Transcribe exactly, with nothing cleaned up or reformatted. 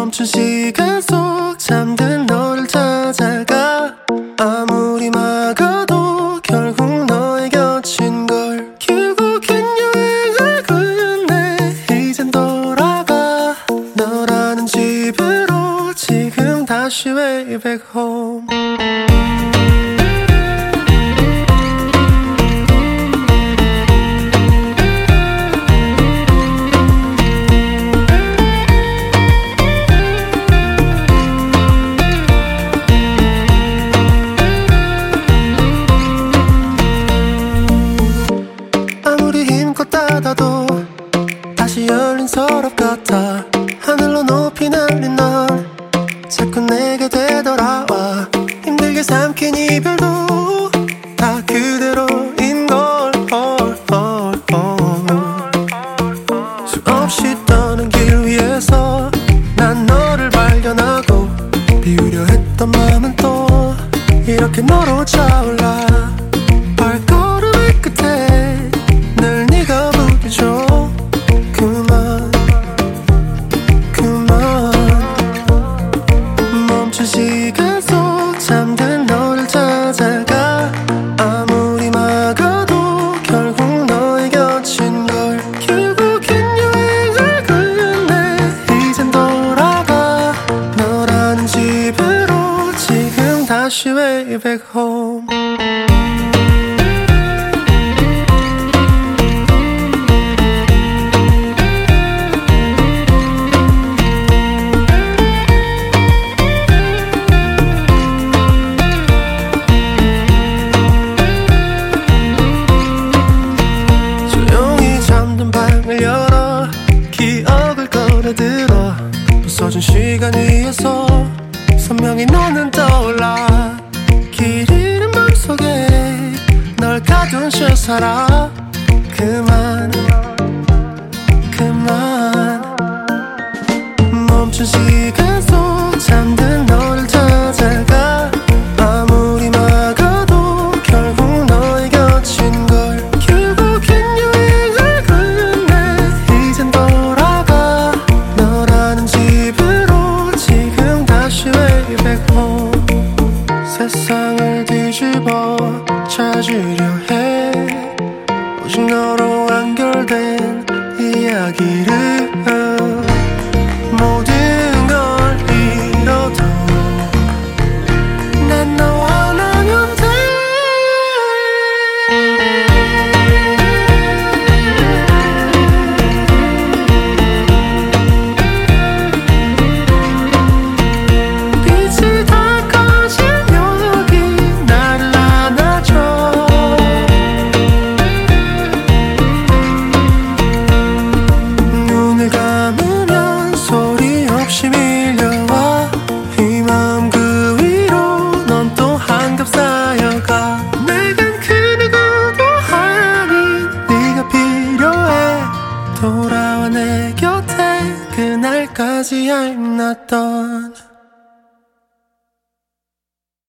멈춘 시간 속 잠든 너를 찾아가. 아무리 막아도 결국 너의 곁인걸. 결국엔 여행을 끝내 이젠 돌아가. 너라는 집으로 지금 다시 way back home. 닫아도 다시 열린 서랍 같아. 하늘로 높이 날린 넌 자꾸 내게 되돌아와. 힘들게 삼킨 이별도 다 그대로인 걸. 수없이 떠는 길 위에서 난 너를 발견하고 비우려 했던 마음은 또 이렇게 너로 차올라. 발걸음의 끝에 늘 네가 부딪혀. 그만 그만. 멈춘 시간 속 잠든 너를 찾아가. 아무리 막아도 결국 너의 곁인걸. 결국엔 여행을 끝내 이젠 돌아가. 너라는 집으로 지금 다시 way back home. 열어 기억을 꺼내들어. 부서진 시간 위에서 선명히 너는 떠올라. 길 잃은 맘속에 널 가둔 채 살아. 그만 그만. 멈춘 시간 속 잠든 너를 찾아가. 아무리 막아도 결국 너의 곁인걸. 결국엔 여행을 끝내 이젠 돌아가. 너라는 집으로 지금 다시 way back home. 세상을 뒤집어 찾으려 해. 오직 너로 완결된 이야기를. 모든 걸 잃어도 난 너와 나면 돼. 빛이 다 꺼진 여기 나를 안아줘. 눈을 감으면 소리 없이 밀려와. 이 마음 그 위로 넌 또 한겹 쌓여가. 내겐 그 누구도 아닌 네가 필요해. 돌아와 내 곁에 그날까지 I'm not done.